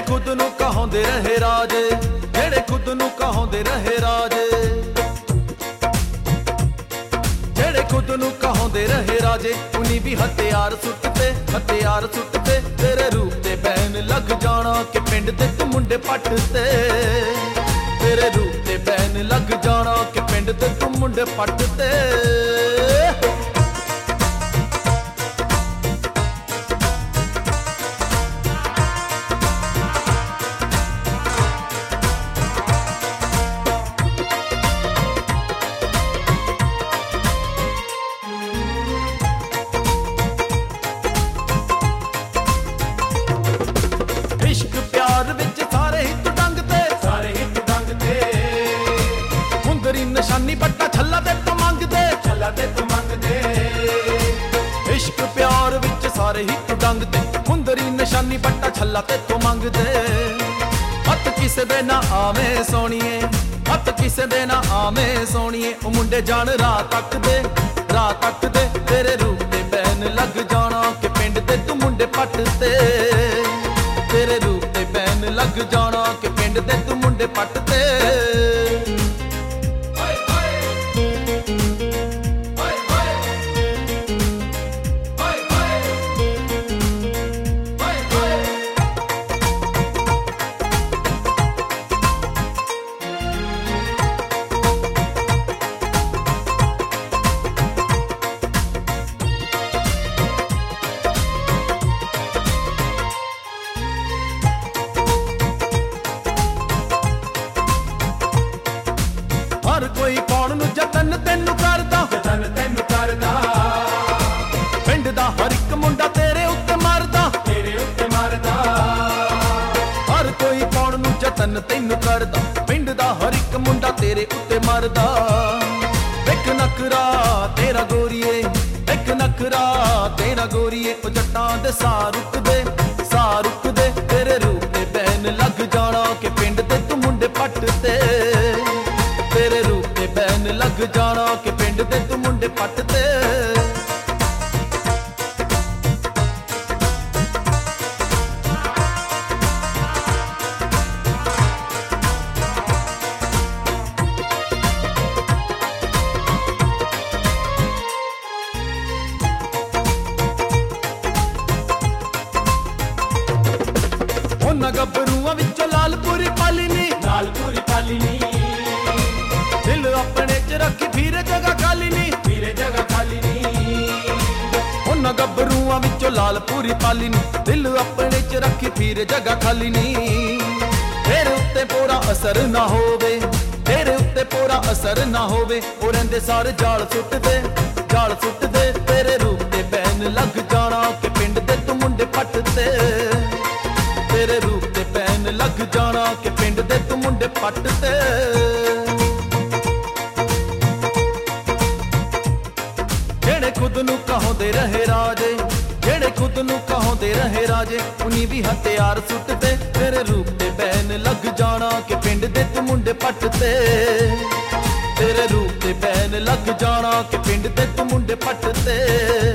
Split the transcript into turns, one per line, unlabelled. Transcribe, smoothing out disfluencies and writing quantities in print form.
खुद नू कहाउंदे रहे राजे, जेड़े खुद नू कहाउंदे रहे राजे, जेड़े खुद नू कहाउंदे रहे राजे, उन्हीं भी हथियार सुटते तेरे रूप ते बैन लग जाना कि पिंड दे तू मुंडे पटते, तेरे रूप ते बैन लग जाना कि पिंड दे तू मुंडे पटते। इश्क प्यार विच सारे ही तू डंगते,
सारे ही तू डंगते,
मुंदरी निशानी बट्टा छल्ला ते तू मंगदे,
छल्ला ते तू मंगदे।
इश्क प्यार विच सारे ही तू डंगते, मुंदरी निशानी बट्टा छल्ला ते तू मंगदे। हथ किसे दे ना आवे सोनिए, हथ किसे दे ना आवे सोनिए, ओ मुंडे जान राह तकदे, तेरे रूप ते बैन लग जाना कि पिंड दे तू मुंडे पटते, तेरे रूप ते बैन लग जाना कि पिंड दे तू मुंडे पटते। हर कोई कौन नू जतन तेनू करदा,
जतन तेनू करदा,
पिंड दा हर एक मुंडा तेरे उत्ते मरदा,
तेरे उत्ते मरदा।
हर कोई कौन नू जतन तेनू करदा, पिंड दा हर एक मुंडा तेरे उत्ते मरदा। एक नखरा तेरा गोरीए, एक नखरा तेरा गोरीए, ओ जट्टां दे साह रुकदे, तेरे रूप ते बैन लग जाना कि पिंड दे तू मुंडे पटते, तेरे रूप ते बैन लग जाना कि पिंड दे तू मुंडे पटते। उन्हां गभरूआं विचों लालपुरी पालिनी,
लालपुरी पालिनी,
दिल अपने च रखी फिरे जगह खाली नी,
फिरे जगह खाली नी।
उन्हां गभरूआं विचों लालपुरी पालिनी, दिल अपने च रखी फिरे जगह खाली नी। तेरे उत्ते पूरा असर ना होवे, तेरे उत्ते पूरा असर ना होवे, ओ रहिंदे सारे जाल सुटदे, तेरे रूप ते बैन लग जाना कि पिंड दे तू मुंडे पटते, तेरे रूप ते बैन लग जाना कि पिंड दे तू मुंडे पटते। जेड़े खुद नू कहाउंदे रहे राजे, जेड़े खुद नू कहाउंदे रहे राजे, उन्हीं भी हथियार सुटते, तेरे रूप ते बैन लग जाना कि पिंड दे तू मुंडे पटते, तेरे रूप ते बैन लग जाना कि पिंड दे तू मुंडे पटते।